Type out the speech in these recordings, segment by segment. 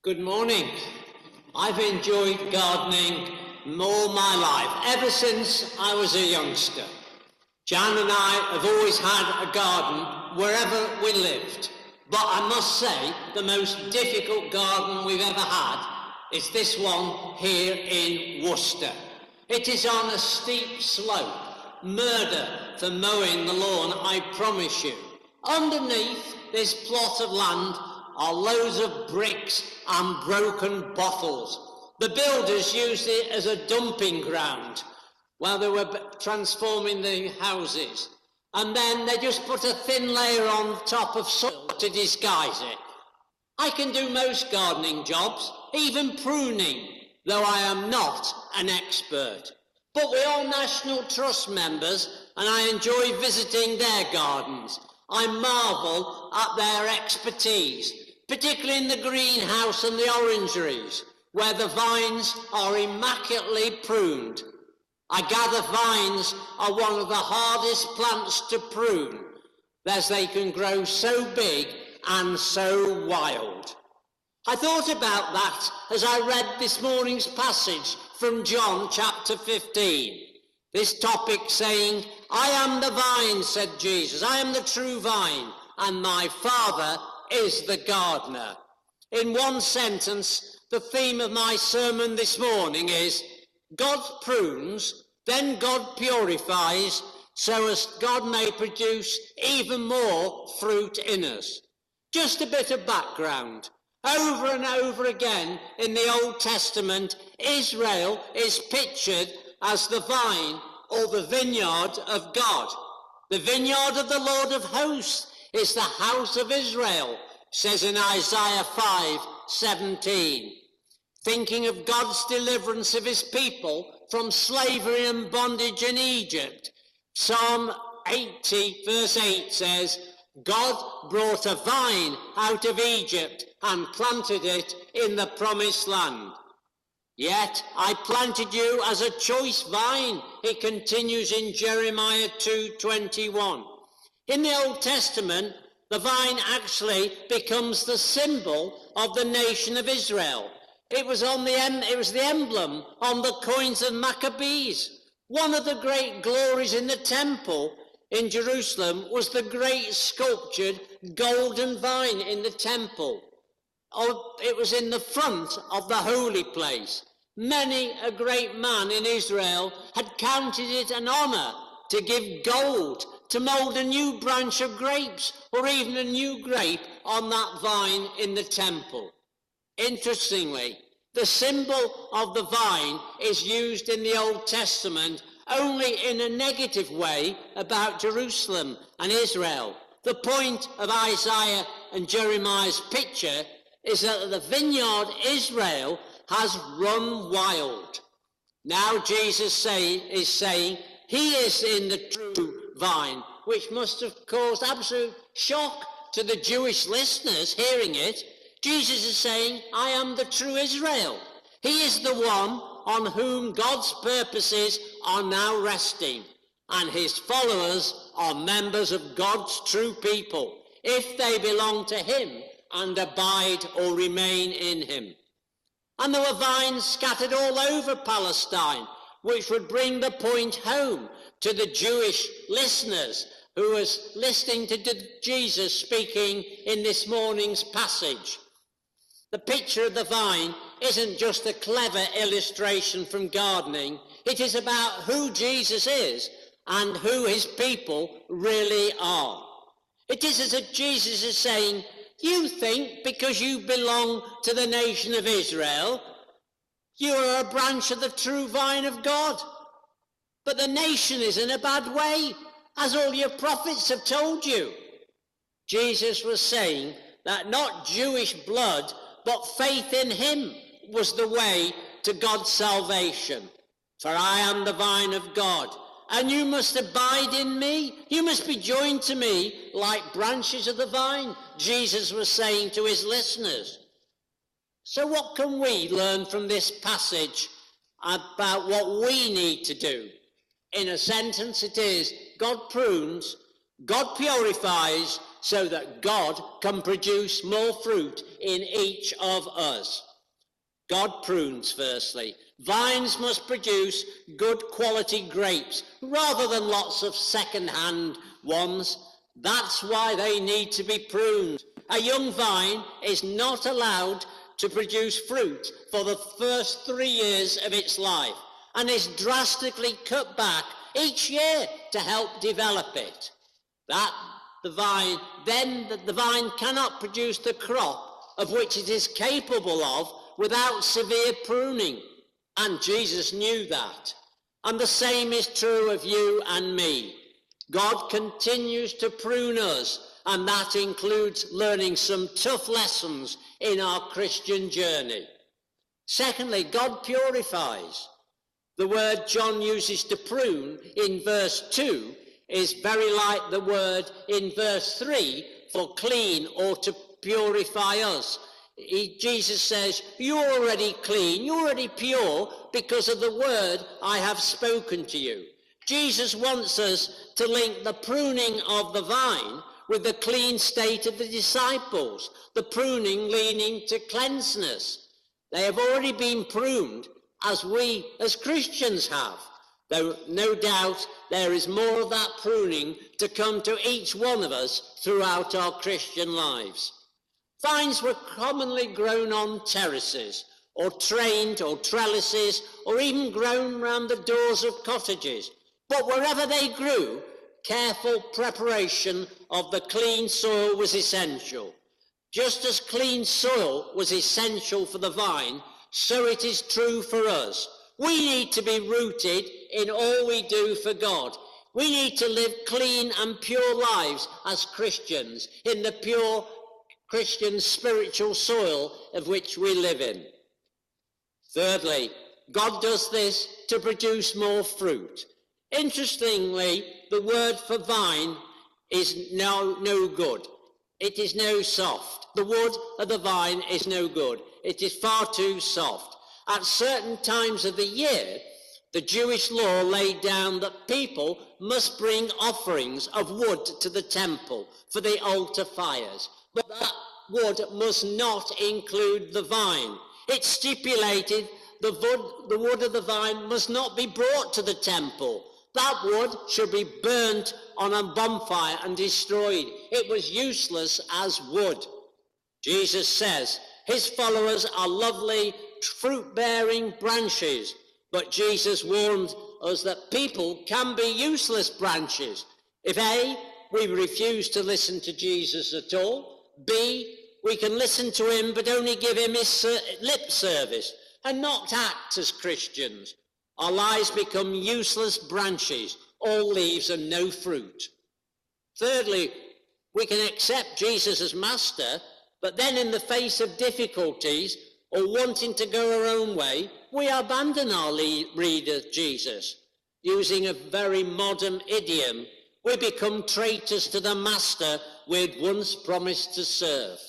Good morning. I've enjoyed gardening all my life, ever since I was a youngster. Jan and I have always had a garden wherever we lived. But I must say, the most difficult garden we've ever had is this one here in Worcester. It is on a steep slope. Murder for mowing the lawn, I promise you. Underneath this plot of land are loads of bricks and broken bottles. The builders used it as a dumping ground while they were transforming the houses. And then they just put a thin layer on top of soil to disguise it. I can do most gardening jobs, even pruning, though I am not an expert. But we're all National Trust members, and I enjoy visiting their gardens. I marvel at their expertise, particularly in the greenhouse and the orangeries, where the vines are immaculately pruned. I gather vines are one of the hardest plants to prune, as they can grow so big and so wild. I thought about that as I read this morning's passage from John chapter 15. This topic saying, "I am the vine," said Jesus, "I am the true vine, and my Father is the gardener." In one sentence, the theme of my sermon this morning is, God prunes, then God purifies, so as God may produce even more fruit in us. Just a bit of background. Over and over again in the Old Testament, Israel is pictured as the vine or the vineyard of God. The vineyard of the Lord of hosts is the house of Israel, says in Isaiah 5:17. Thinking of God's deliverance of his people from slavery and bondage in Egypt, Psalm 80 verse 8 says, God brought a vine out of Egypt and planted it in the promised land. Yet I planted you as a choice vine, it continues in Jeremiah 2:21. In the Old Testament, the vine actually becomes the symbol of the nation of Israel. It was the emblem on the coins of Maccabees. One of the great glories in the temple in Jerusalem was the great sculptured golden vine in the temple. It was in the front of the holy place. Many a great man in Israel had counted it an honor to give gold to mold a new branch of grapes or even a new grape on that vine in the temple. Interestingly, the symbol of the vine is used in the Old Testament only in a negative way about Jerusalem and Israel. The point of Isaiah and Jeremiah's picture is that the vineyard Israel has run wild. Now Jesus is saying he is in the true vine, which must have caused absolute shock to the Jewish listeners hearing it. Jesus is saying, I am the true Israel. He is the one on whom God's purposes are now resting, and his followers are members of God's true people, if they belong to him and abide or remain in him. And there were vines scattered all over Palestine, which would bring the point home to the Jewish listeners who was listening to Jesus speaking in this morning's passage. The picture of the vine isn't just a clever illustration from gardening. It is about who Jesus is and who his people really are. It is as if Jesus is saying, you think because you belong to the nation of Israel, you are a branch of the true vine of God. But the nation is in a bad way, as all your prophets have told you. Jesus was saying that not Jewish blood, but faith in him was the way to God's salvation. For I am the vine of God, and you must abide in me. You must be joined to me like branches of the vine, Jesus was saying to his listeners. So what can we learn from this passage about what we need to do? In a sentence, it is, God prunes, God purifies so that God can produce more fruit in each of us. God prunes, firstly. Vines must produce good quality grapes rather than lots of second-hand ones. That's why they need to be pruned. A young vine is not allowed to produce fruit for the first 3 years of its life and is drastically cut back each year to help develop it. The vine cannot produce the crop of which it is capable of without severe pruning. And Jesus knew that. And the same is true of you and me. God continues to prune us, and that includes learning some tough lessons in our Christian journey. Secondly, God purifies. The word John uses to prune in verse 2 is very like the word in verse 3 for clean or to purify us. Jesus says, you're already clean, you're already pure because of the word I have spoken to you. Jesus wants us to link the pruning of the vine with the clean state of the disciples, the pruning leading to cleanseness. They have already been pruned as we as Christians have, though no doubt there is more of that pruning to come to each one of us throughout our Christian lives. Vines were commonly grown on terraces, or trained, or trellises, or even grown round the doors of cottages. But wherever they grew, careful preparation of the clean soil was essential. Just as clean soil was essential for the vine, so it is true for us. We need to be rooted in all we do for God. We need to live clean and pure lives as Christians in the pure Christian spiritual soil of which we live in. Thirdly, God does this to produce more fruit. Interestingly, the word for vine is no good. It is no soft. The wood of the vine is no good. It is far too soft. At certain times of the year, the Jewish law laid down that people must bring offerings of wood to the temple for the altar fires. But that wood must not include the vine. It stipulated the wood of the vine must not be brought to the temple. That wood should be burnt on a bonfire and destroyed. It was useless as wood. Jesus says his followers are lovely fruit-bearing branches, but Jesus warned us that people can be useless branches. If A, we refuse to listen to Jesus at all, B, we can listen to him but only give him his lip service and not act as Christians. Our lives become useless branches, all leaves and no fruit. Thirdly, we can accept Jesus as master, but then in the face of difficulties or wanting to go our own way, we abandon our leader, Jesus. Using a very modern idiom, we become traitors to the master we'd once promised to serve.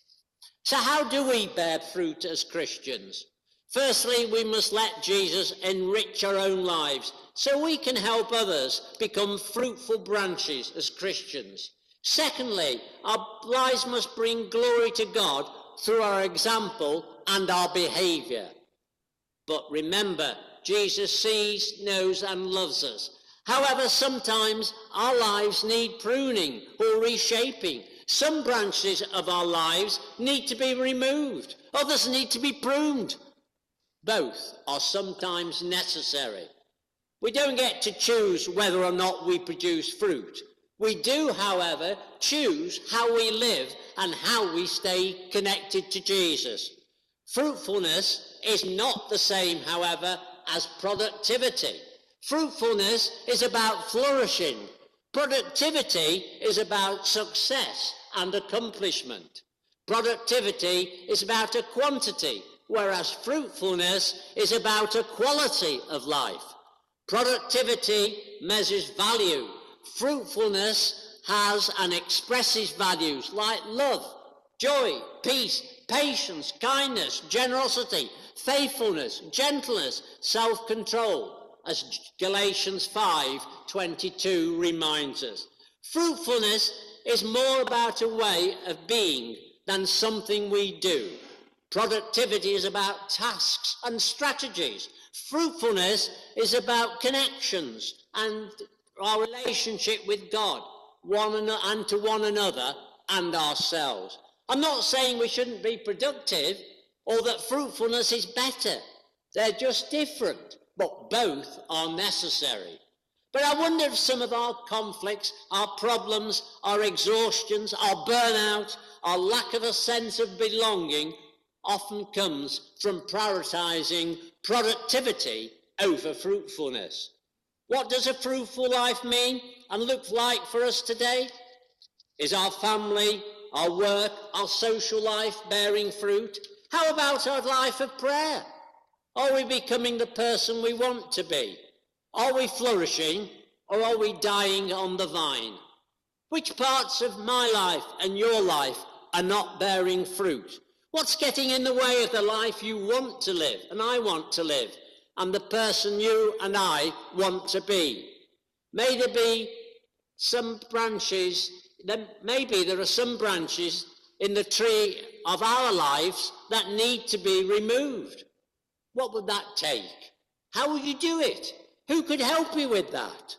So how do we bear fruit as Christians? Firstly, we must let Jesus enrich our own lives so we can help others become fruitful branches as Christians. Secondly, our lives must bring glory to God through our example and our behavior. But remember, Jesus sees, knows, and loves us. However, sometimes our lives need pruning or reshaping. Some branches of our lives need to be removed. Others need to be pruned. Both are sometimes necessary. We don't get to choose whether or not we produce fruit. We do, however, choose how we live and how we stay connected to Jesus. Fruitfulness is not the same, however, as productivity. Fruitfulness is about flourishing. Productivity is about success and accomplishment. Productivity is about a quantity, whereas fruitfulness is about a quality of life. Productivity measures value. Fruitfulness has and expresses values like love, joy, peace, patience, kindness, generosity, faithfulness, gentleness, self-control, as Galatians 5:22 reminds us. Fruitfulness is more about a way of being than something we do. Productivity is about tasks and strategies. Fruitfulness is about connections and our relationship with God, and to one another and ourselves. I'm not saying we shouldn't be productive or that fruitfulness is better. They're just different, but both are necessary. But I wonder if some of our conflicts, our problems, our exhaustions, our burnout, our lack of a sense of belonging often comes from prioritizing productivity over fruitfulness. What does a fruitful life mean and look like for us today? Is our family, our work, our social life bearing fruit? How about our life of prayer? Are we becoming the person we want to be? Are we flourishing, or are we dying on the vine? Which parts of my life and your life are not bearing fruit? What's getting in the way of the life you want to live, and I want to live, and the person you and I want to be? May there be some branches, maybe there are some branches in the tree of our lives that need to be removed. What would that take? How would you do it? Who could help you with that?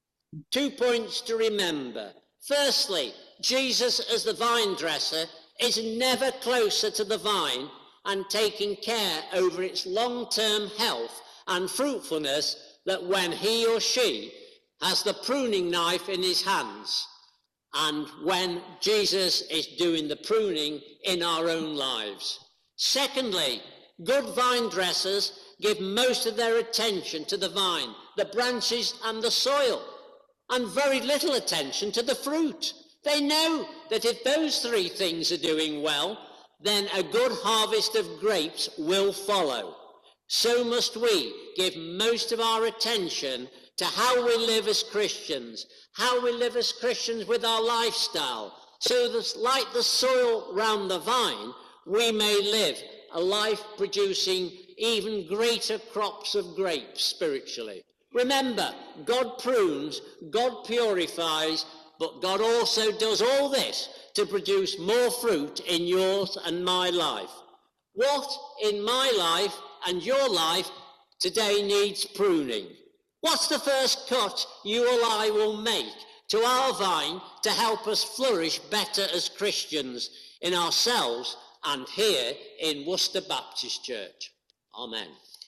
2 points to remember. Firstly, Jesus as the vine dresser is never closer to the vine and taking care over its long-term health and fruitfulness than when he or she has the pruning knife in his hands and when Jesus is doing the pruning in our own lives. Secondly, good vine dressers give most of their attention to the vine, the branches and the soil, and very little attention to the fruit. They know that if those three things are doing well, then a good harvest of grapes will follow. So must we give most of our attention to how we live as Christians with our lifestyle, so that like the soil round the vine, we may live a life producing even greater crops of grapes spiritually. Remember, God prunes, God purifies, but God also does all this to produce more fruit in yours and my life. What in my life and your life today needs pruning? What's the first cut you or I will make to our vine to help us flourish better as Christians in ourselves and here in Worcester Baptist Church? Amen.